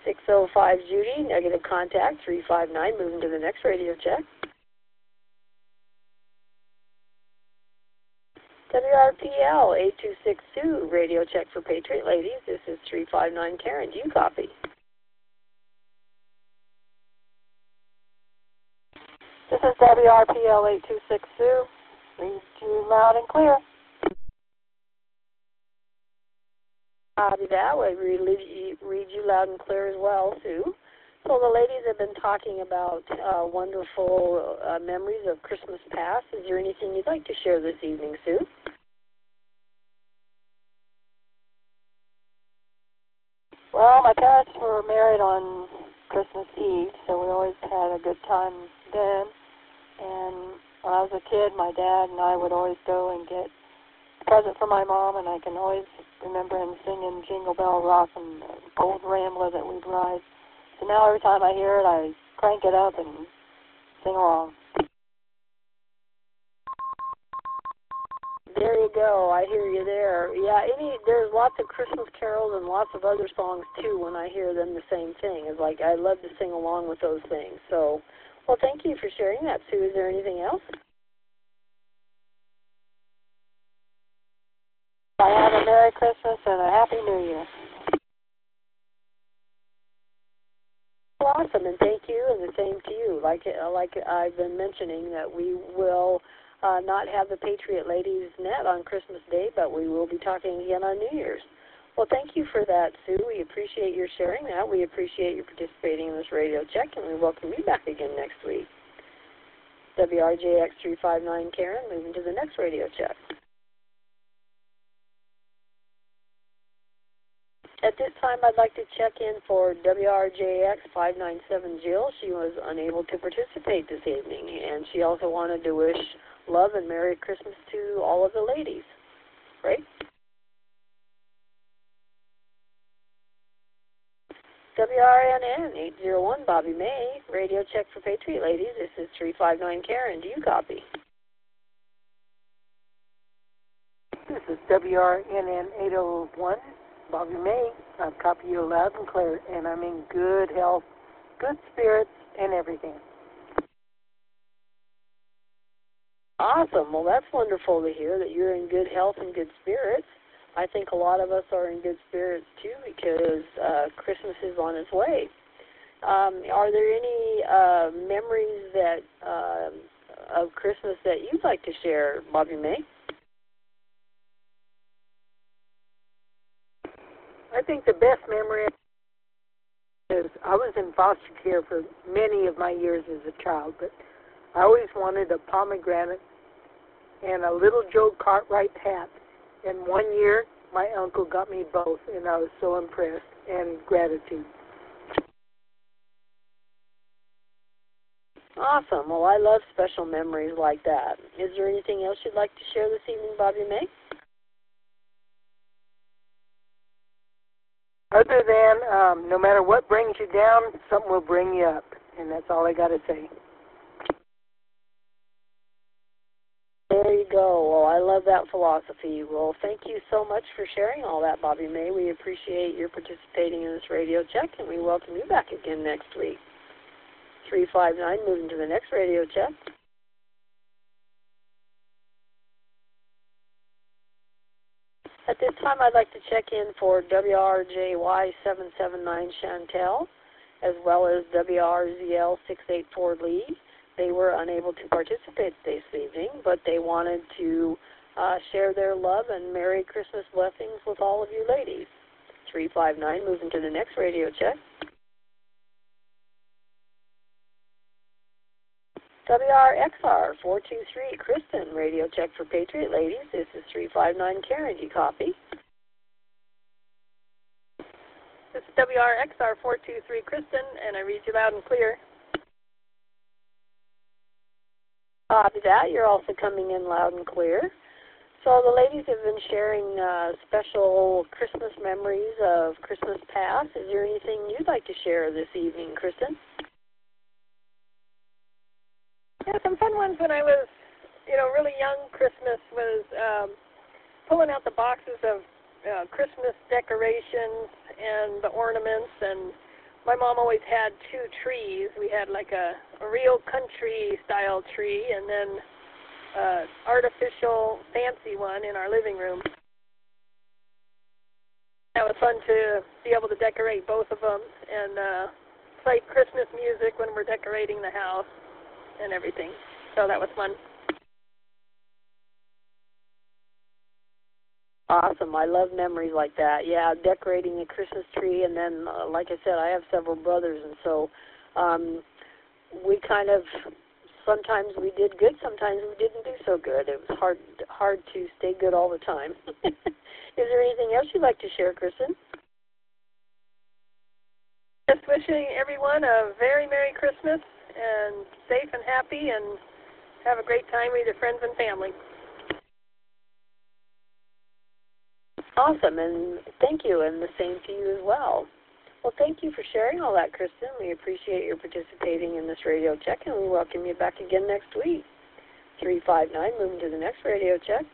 605 Judy, negative contact, 359, moving to the next radio check. WRPL 8262, radio check for Patriot Ladies. This is 359 Karen. Do you copy? This is WRPL 8262. Read you loud and clear. Copy that. I read you loud and clear as well, Sue. So the ladies have been talking about wonderful memories of Christmas past. Is there anything you'd like to share this evening, Sue? Well, my parents were married on Christmas Eve, so we always had a good time then. And when I was a kid, my dad and I would always go and get a present for my mom, and I can always remember him singing Jingle Bell Rock and the old Rambler that we'd ride. So now every time I hear it, I crank it up and sing along. There you go. I hear you there. Yeah, there's lots of Christmas carols and lots of other songs too. When I hear them, the same thing. It's like I love to sing along with those things. So, well, thank you for sharing that, Sue. Is there anything else? I have a Merry Christmas and a Happy New Year. Awesome, and thank you, and the same to you. Like I've been mentioning, that we will not have the Patriot Ladies Net on Christmas Day, but we will be talking again on New Year's. Well, thank you for that, Sue. We appreciate your sharing that. We appreciate you participating in this radio check, and we welcome you back again next week. WRJX 359 Karen, moving to the next radio check. At this time, I'd like to check in for WRJX 597 Jill. She was unable to participate this evening, and she also wanted to wish love and Merry Christmas to all of the ladies. Right? WRNN 801 Bobby May, radio check for Patriot Ladies. This is 359 Karen. Do you copy? This is WRNN 801 Bobby May. I copy you loud and clear, and I'm in good health, good spirits, and everything. Awesome. Well, that's wonderful to hear that you're in good health and good spirits. I think a lot of us are in good spirits, too, because Christmas is on its way. Are there any memories that of Christmas that you'd like to share, Bobby May? I think the best memory is I was in foster care for many of my years as a child, but I always wanted a pomegranate and a little Joe Cartwright hat. And one year, my uncle got me both, and I was so impressed, and gratitude. Awesome. Well, I love special memories like that. Is there anything else you'd like to share this evening, Bobby May? Other than no matter what brings you down, something will bring you up, and that's all I got to say. There you go. Well, I love that philosophy. Well, thank you so much for sharing all that, Bobby May. We appreciate your participating in this radio check, and we welcome you back again next week. 359, moving to the next radio check. At this time, I'd like to check in for WRJY 779 Chantel, as well as WRZL 684 Lee. They were unable to participate this evening, but they wanted to share their love and Merry Christmas blessings with all of you ladies. 359, moving to the next radio check. WRXR 423, Kristen, radio check for Patriot Ladies. This is 359 Karen. Do you copy? This is WRXR 423, Kristen, and I read you loud and clear. Copy that. You're also coming in loud and clear. So the ladies have been sharing special Christmas memories of Christmas past. Is there anything you'd like to share this evening, Kristen? Yeah, some fun ones when I was, really young. Christmas was pulling out the boxes of Christmas decorations and the ornaments and my mom always had two trees. We had like a real country-style tree and then an artificial fancy one in our living room. That was fun to be able to decorate both of them and play Christmas music when we're decorating the house and everything. So that was fun. Awesome. I love memories like that. Yeah, decorating the Christmas tree, and then, like I said, I have several brothers, and so we kind of, sometimes we did good, sometimes we didn't do so good. It was hard to stay good all the time. Is there anything else you'd like to share, Kristen? Just wishing everyone a very Merry Christmas and safe and happy and have a great time with your friends and family. Awesome, and thank you, and the same to you as well. Well, thank you for sharing all that, Kristen. We appreciate your participating in this radio check, and we welcome you back again next week. 359, moving to the next radio check.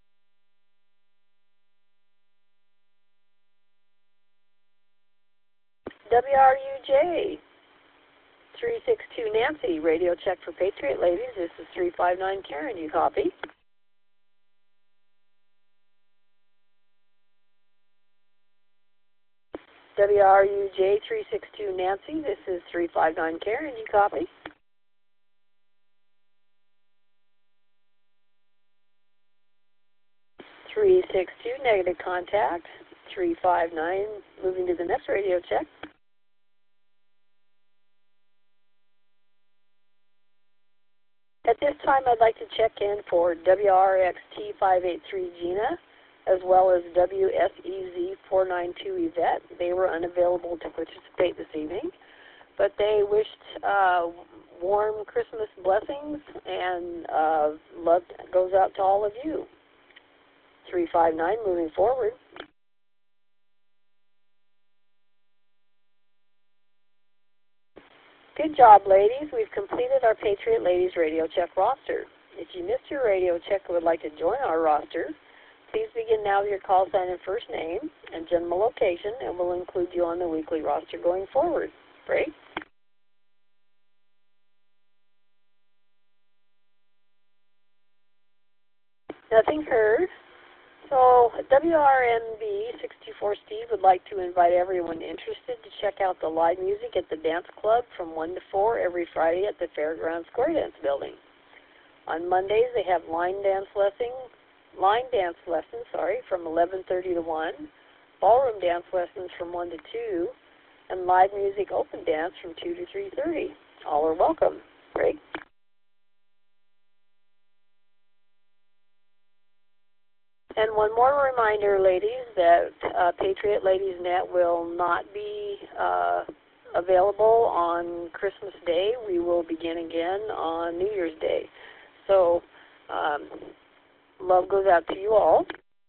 WRUJ 362 Nancy, radio check for Patriot Ladies. This is 359 Karen. You copy? WRUJ 362 Nancy. This is 359 Karen. You copy? (362) negative contact. 359. Moving to the next radio check. At this time, I'd like to check in for WRXT 583 Gina, as well as WSEZ 492 Yvette. They were unavailable to participate this evening, but they wished warm Christmas blessings, and love goes out to all of you. 359, moving forward. Good job, ladies. We've completed our Patriot Ladies Radio Check roster. If you missed your radio check and would like to join our roster, please begin now with your call sign and first name and general location, and we'll include you on the weekly roster going forward. Break. Nothing heard. So WRNB 64 Steve would like to invite everyone interested to check out the live music at the Dance Club from 1 to 4 every Friday at the Fairground Square Dance Building. On Mondays they have line dance lessons from 11:30 to 1, ballroom dance lessons from 1 to 2, and live music open dance from 2 to 3:30. All are welcome. Great. And one more reminder, ladies, that Patriot Ladies Net will not be available on Christmas Day. We will begin again on New Year's Day. So love goes out to you all.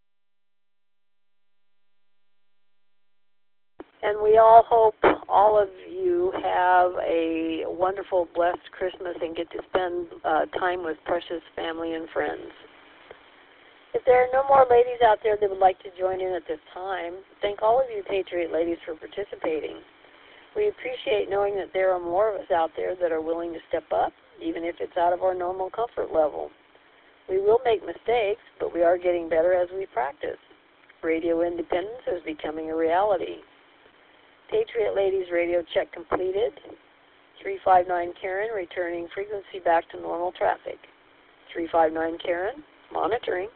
And we all hope all of you have a wonderful, blessed Christmas and get to spend time with precious family and friends. If there are no more ladies out there that would like to join in at this time, thank all of you Patriot Ladies for participating. We appreciate knowing that there are more of us out there that are willing to step up, even if it's out of our normal comfort level. We will make mistakes, but we are getting better as we practice. Radio independence is becoming a reality. Patriot Ladies radio check completed. 359 Karen, returning frequency back to normal traffic. 359 Karen, monitoring.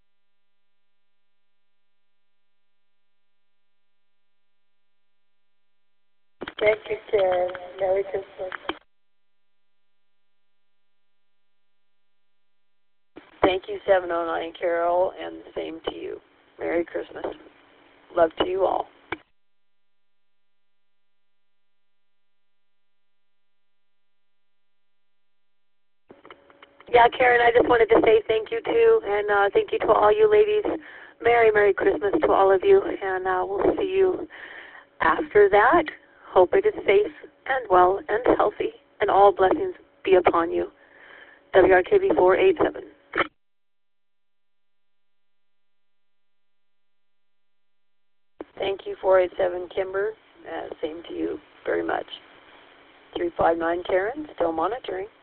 Thank you, Karen. Merry Christmas. Thank you, 709 Carol, and the same to you. Merry Christmas. Love to you all. Yeah, Karen, I just wanted to say thank you too, and thank you to all you ladies. Merry Christmas to all of you, and we'll see you after that. Hope it is safe and well and healthy, and all blessings be upon you. WRKB 487. Thank you, 487 Kimber. Same to you very much. 359 Karen, still monitoring.